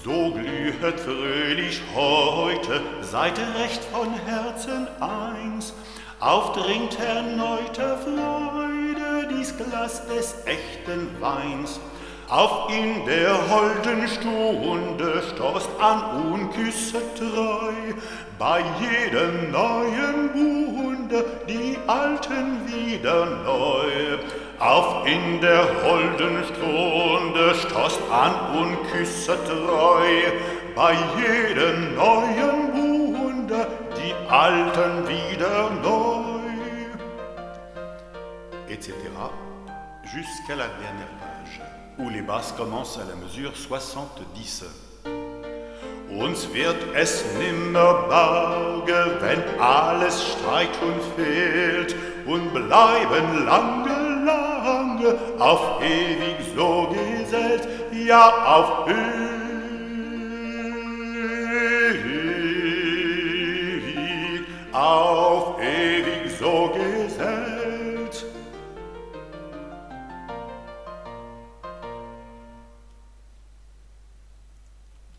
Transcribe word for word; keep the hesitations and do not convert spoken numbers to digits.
So glühet fröhlich heute, seid recht von Herzen eins, aufdringt erneuter Freude dies Glas des echten Weins. Auf in der holden Stunde stoßt an und küsset treu, bei jedem neuen Bunde die Alten wieder neu. Auf in der holden Stunde stoßt an und küsset treu, bei jedem neuen Bunde die Alten wieder neu. Etc. Jusqu'à la dernière page, où les basses commencent à la mesure soixante-dix. Uns wird es nimmer bauge, wenn alles streikt und fehlt, und bleiben lange, lange auf ewig so gesellt, ja auf ewig.